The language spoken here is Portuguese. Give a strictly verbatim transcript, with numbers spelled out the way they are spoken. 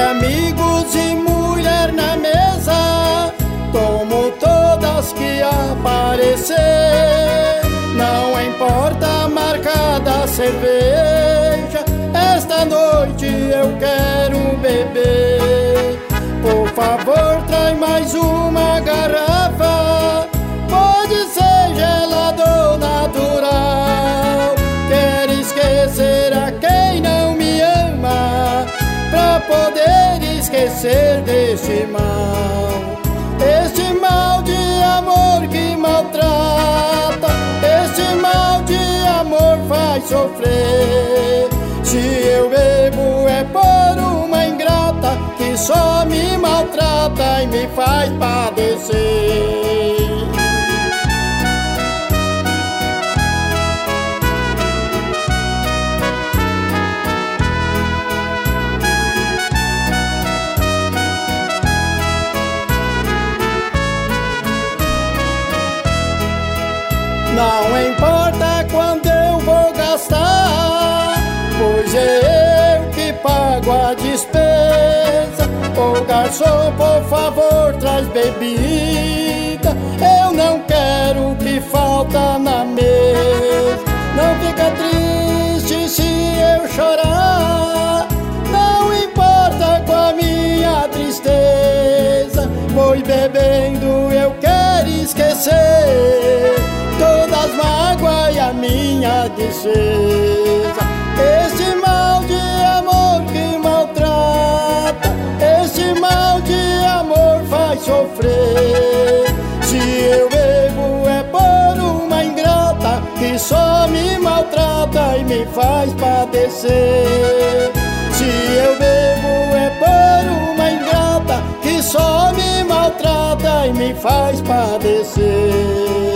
amigos e mulher na mesa, tomo todas que aparecer. Não importa a marca da cerveja, esta noite eu quero beber. Por favor, traz mais uma garrafa, pode ser gelado ou natural. Quero esquecer a quem não me ama, pra poder esquecer deste mal. Este mal de amor que maltrata, este mal de amor faz sofrer. Se eu bebo é por uma ingrata que só me maltrata e me faz padecer. Não importa quando eu vou gastar, pois é eu que pago a despesa. Ô garçom, por favor, traz bebida, eu não quero o que falta na mesa. Não fica triste se eu chorar, não importa com a minha tristeza, pois bebendo eu quero esquecer todas as mágoas e a minha tristeza. Este mal de amor que maltrata, este mal de amor faz sofrer. Se eu bebo é por uma ingrata que só me maltrata e me faz padecer. Se eu bebo é por uma ingrata que só me maltrata e me faz padecer.